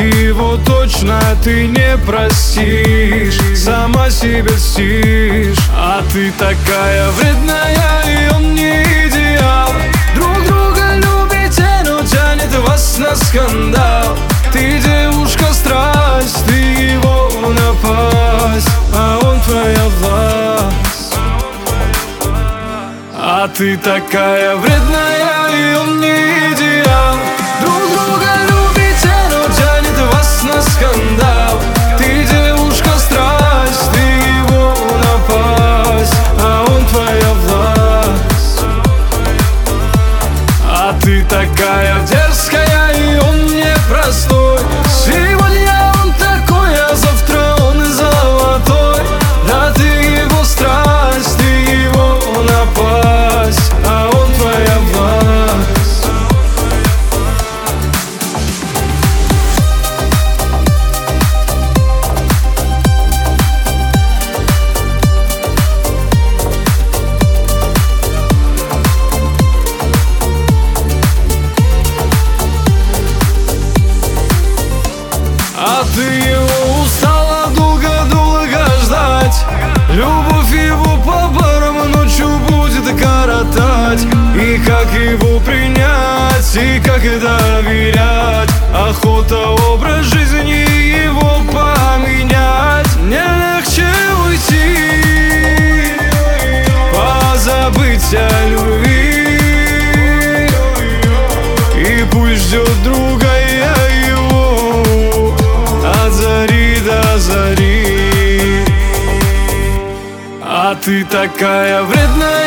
его точно ты не простишь, сама себе льстишь. А ты такая вредная, и он не идеал. Друг друга любите, но тянет вас на скандал. Ты девушка страсть, ты его напасть, а он твоя власть. А ты такая вредная, и он не идеал. Друг друга любите, но тянет вас на скандал. Ты девушка страсть, ты его напасть, а он твоя власть. А ты такая дерзкая, и он непростой. Сегодня он такой, а завтра он золотой. Да ты его страсть, ты его напасть, а он твоя власть. А ты его устала долго-долго ждать. Любовь его по барам ночью будет коротать. И как его принять, и как доверять? Охота образ жизни его поменять. Мне легче уйти, позабыть о любви. И пусть ждет друга я его от зари до зари. А ты такая вредная,